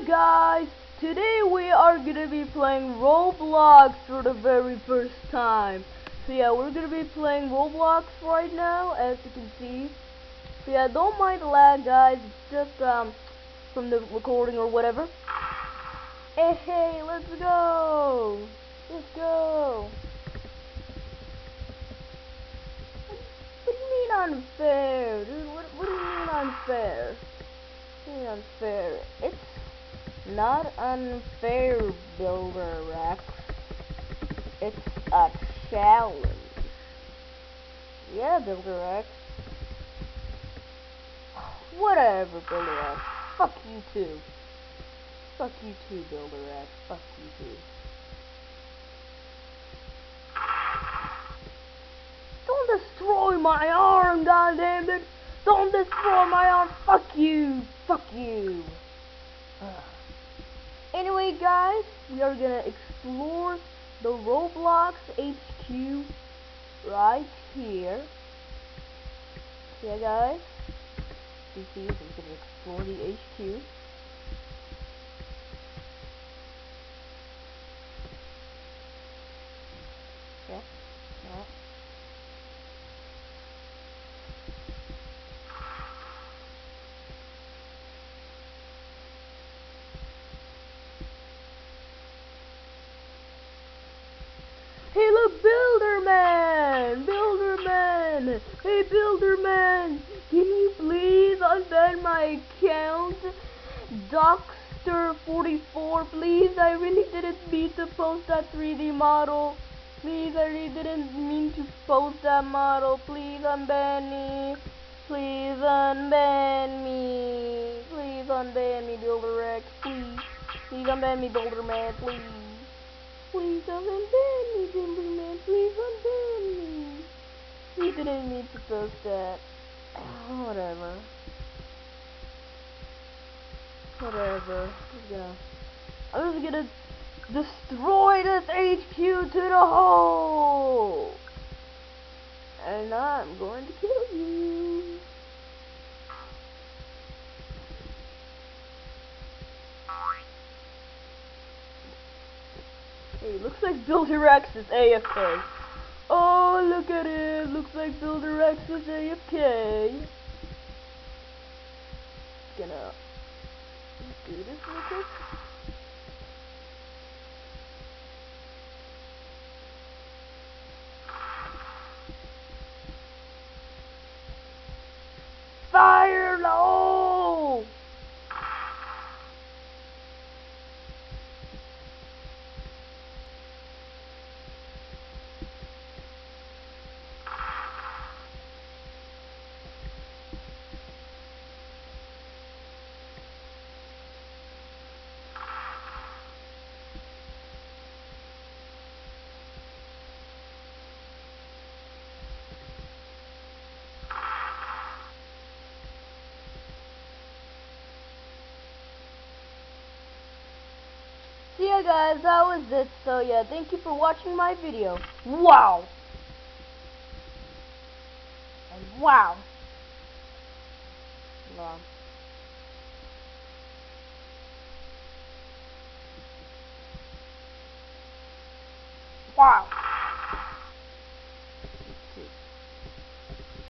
guys, today we are gonna be playing Roblox for the very first time. So yeah, we're gonna be playing Roblox right now, as you can see. So yeah, don't mind the lag, guys. It's just from the recording or whatever. Hey, let's go! Let's go! What do you mean unfair, dude? What do you mean unfair? What do you mean unfair? It's not unfair, Builder Rex. It's a challenge. Yeah, Builder Rex. Whatever, Builder Rex. Fuck you too. Fuck you too, Builder Rex. Fuck you too. Don't destroy my arm, goddammit! Don't destroy my arm! Fuck you! Fuck you! Anyway, guys, we are gonna explore the Roblox HQ right here. Yeah, guys. You see, we're gonna explore the HQ. Yeah. Yeah. Hey, look, Builderman! Builderman! Hey, Builderman! Can you please unban my account? Dockster44, please. I really didn't mean to post that 3D model. Please, I really didn't mean to post that model. Please unban me. Please unban me. Please unban me, Builder Rex. Please. Please unban me, Builderman. Please. Please unban me, Builderman. Please unban me. He didn't mean to post that. Whatever. Whatever. I'm just gonna destroy this HQ to the whole. And I'm going to kill you. Hey, looks like Builder Rex is AFK. Oh, look at it. Looks like Builder Rex is AFK. Gonna do this real quick. Fire no! So yeah, guys, that was it. So yeah, thank you for watching my video. Wow! And wow! Wow. Wow!